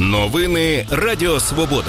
Новини Радіо Свобода.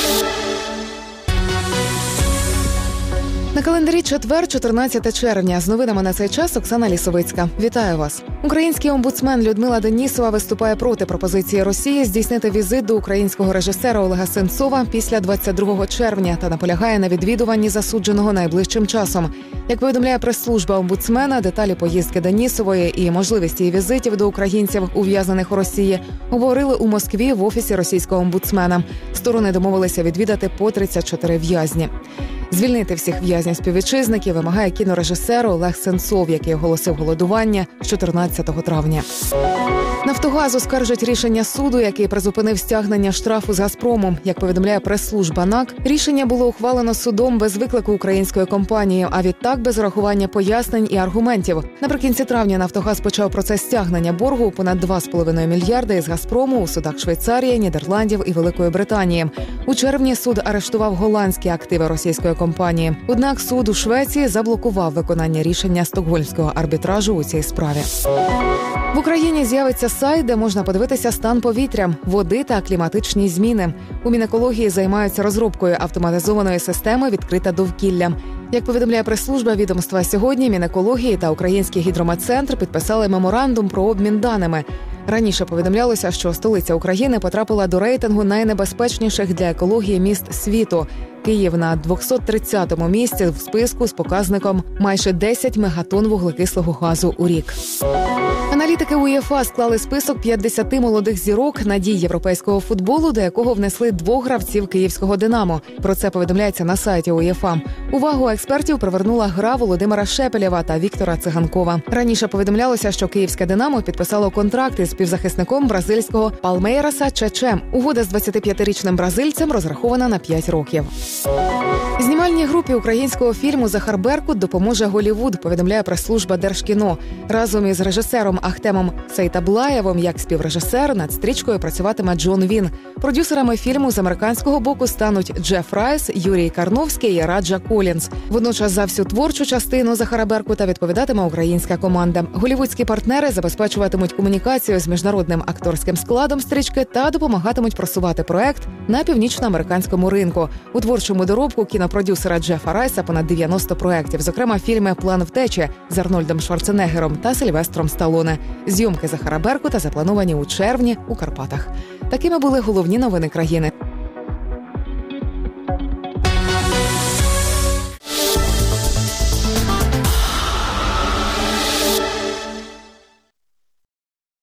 На календарі четвер, 14 червня. З новинами на цей час Оксана Лісовицька. Вітаю вас. Український омбудсмен Людмила Денісова виступає проти пропозиції Росії здійснити візит до українського режисера Олега Сенцова після 22 червня та наполягає на відвідуванні засудженого найближчим часом. Як повідомляє прес-служба омбудсмена, деталі поїздки Денісової і можливість її візитів до українців, ув'язнених у Росії, обговорили у Москві в офісі російського омбудсмена. Сторони домовилися відвідати по 34 в'язні. Звільнити всіх в'язнів-співвітчизників вимагає кінорежисер Олег Сенцов, який оголосив голодування з 14 травня. «Нафтогаз» оскаржить рішення суду, який призупинив стягнення штрафу з «Газпрому». Як повідомляє прес-служба НАК, рішення було ухвалено судом без виклику української компанії, а відтак без урахування пояснень і аргументів. Наприкінці травня «Нафтогаз» почав процес стягнення боргу у понад 2,5 мільярди із «Газпрому» у судах Швейцарії, Нідерландів і Великої Британії. У червні суд арештував голландські активи російської компанії. Однак суд у Швеції заблокував виконання рішення стокгольмського арбітражу у цій справі. В Україні з'явиться сайт, де можна подивитися стан повітря, води та кліматичні зміни. У Мінекології займаються розробкою автоматизованої системи «Відкрите довкілля». Як повідомляє прес-служба відомства, сьогодні Мінекології та Український гідрометцентр підписали меморандум про обмін даними. Раніше повідомлялося, що столиця України потрапила до рейтингу найнебезпечніших для екології міст світу. Київ на 230-му місці в списку з показником майже 10 мегатонн вуглекислого газу у рік. Аналітики УЄФА склали список 50 молодих зірок надій європейського футболу, до якого внесли 2 гравців київського «Динамо». Про це повідомляється на сайті УЄФА. Увагу експертів привернула гра Володимира Шепелєва та Віктора Циганкова. Раніше повідомлялося, що київське «Динамо» підписало контракт із співзахисником бразильського Палмейраса Чече. Угода з 25-річним бразильцем розрахована на 5 років. Знімальній групі українського фільму «Захар Беркут» допоможе Голлівуд, повідомляє прес-служба Держкіно. Разом із режисером Ахтемом Сейтаблаєвим як співрежисер над стрічкою працюватиме Джон Він. Продюсерами фільму з американського боку стануть Джеф Райс, Юрій Карновський і Раджа Колінс. Водночас за всю творчу частину Захара Беркута відповідатиме українська команда. Голлівудські партнери забезпечуватимуть комунікацію з міжнародним акторським складом стрічки та допомагатимуть просувати проект на північноамериканському ринку. У творчому доробку кінопродюсера Джефа Райса понад 90 проєктів, зокрема фільми «План втечі» з Арнольдом Шварценеггером та Сильвестром Сталлоне. Зйомки Захара Беркута заплановані у червні у Карпатах. Такими були головні новини країни.